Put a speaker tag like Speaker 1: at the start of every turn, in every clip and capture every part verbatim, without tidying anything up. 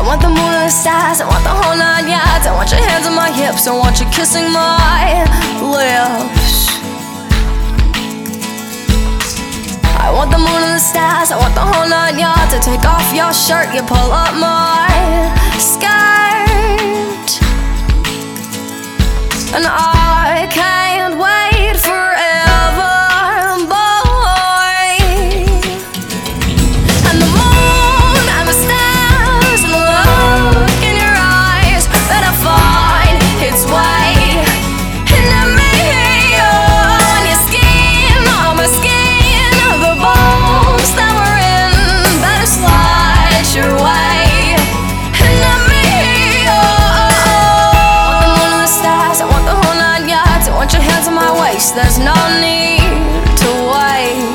Speaker 1: want the moon and the stars, I want the whole nine yards. I want your hands on my hips, I want you kissing my lips. I want the moon and the stars, I want the whole nine yards. I take off your shirt, you pull up my skirt, and I can't wait forever, boy. And the moon and the stars and the look in your eyes better find its way into me. On your skin, on my skin, the bones that we're in better slide your way into me. I want your hands on my waist, there's no need to wait.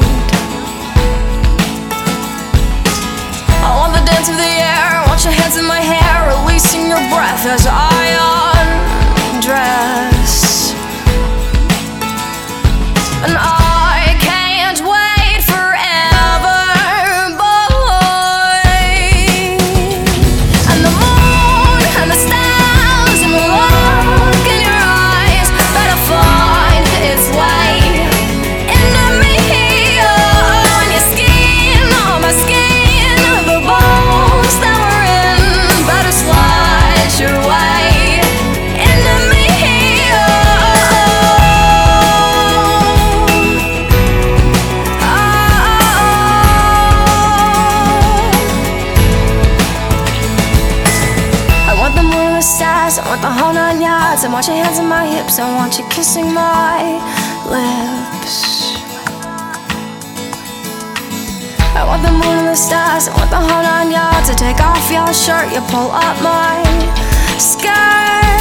Speaker 1: I want the dance of the air, I want your hands in my hair, releasing your breath as I undress. And I can't wait forever, boy. And the moon and the stars and the look in your eyes better find its way into me. On your skin, on my skin, the bones that we're in better slide your way into me. Oh, I want the moon and the stars, I want the whole nine yards. I want your hands on my hips, I want you kissing my lips. I want the moon and the stars, I want the whole nine yards. I take off your shirt, you pull up my skirt.